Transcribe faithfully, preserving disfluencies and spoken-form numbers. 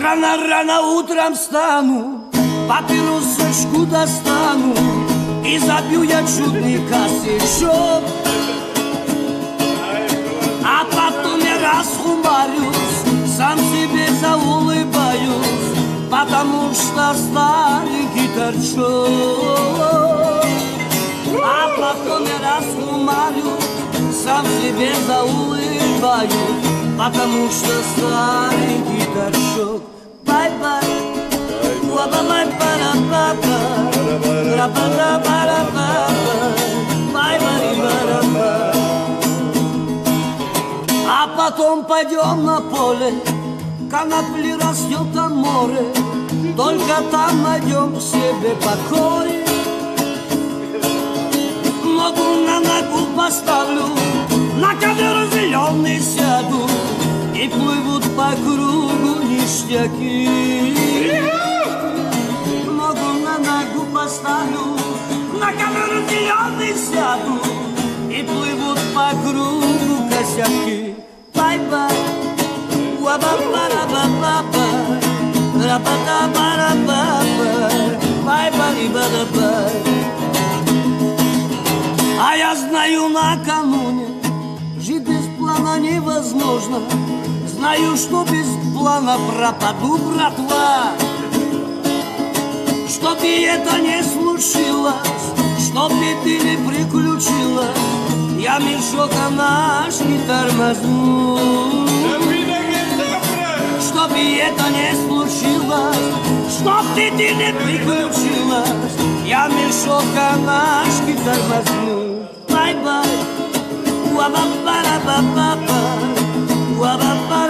Рано-рано утром встану, папиросочку достану и забью я чудный косячок. А потом я расхумарюсь, сам себе заулыбаюсь, потому что старенький торчок. А потом я расхумарюсь, сам себе заулыбаюсь, потому что старенький торчок. Бай-бай, уа-ба-бай-ба-ра-ба-ба, ра-ба-ра-ба-ра-ба-ба, бай-бай-ба-ра-ба. А потом пойдем на поле, конопли растет там море, только там найдем себе покой. Ногу на ногу поставлю, на ковер зеленый сяду, и плывут по кругу ништяки. Ногу на ногу поставлю, на ковер зеленый сяду, и плывут по кругу косяки. Бай-бай, уа-ба-ба-ра-ба-ба-ба, ра-ба-да-ба-ра-ба-ба, бай-бай-ба-да-бай. А я знаю, накануне жить без плана невозможно. Знаю, что без плана пропаду, братва. Чтоб и это не случилось, чтоб беды не приключилось, я мешок наш не тормозну. Чтоб и это не случилось, чтоб беды не приключилось, я мешок наш не тормозну. Bye-bye, уа-ба-ба-ра-ба-ба-ба, уа-ба-ба.